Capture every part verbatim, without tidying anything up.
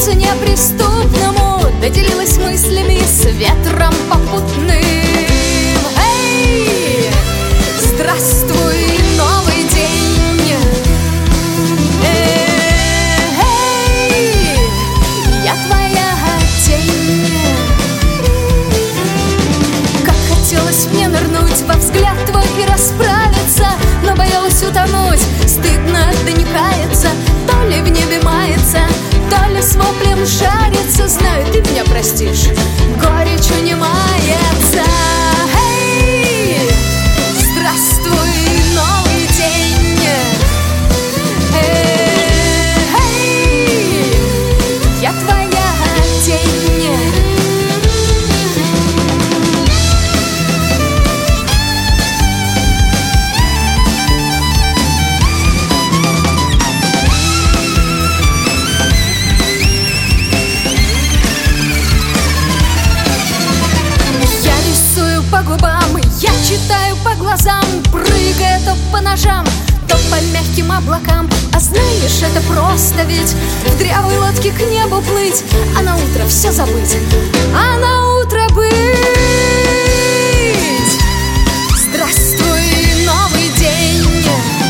сердцу неприступному доделилась мыслями с ветром попутным. Эй, здравствуй, новый день. Эй, я твоя тень. Как хотелось мне нырнуть во взгляд твой и расправиться, но боялась утонуть, стыдно да не каяться. То ли в небе мается, то ли с воплем жарится. Знаю, ты меня простишь, горечь унимается. Эй, здравствуй, новый день. Эй, я твоя тень. По губам, я читаю по глазам, прыгая то по ножам, то по мягким облакам. А знаешь, это просто ведь в дрявой лодке к небу плыть, а на утро все забыть, а на утро быть. Здравствуй, новый день.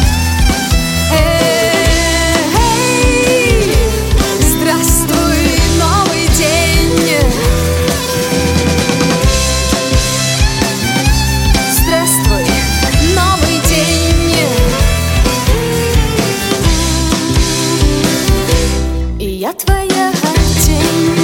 Эй, здравствуй, новый день. Здравствуй, новый день. И я твоя тень.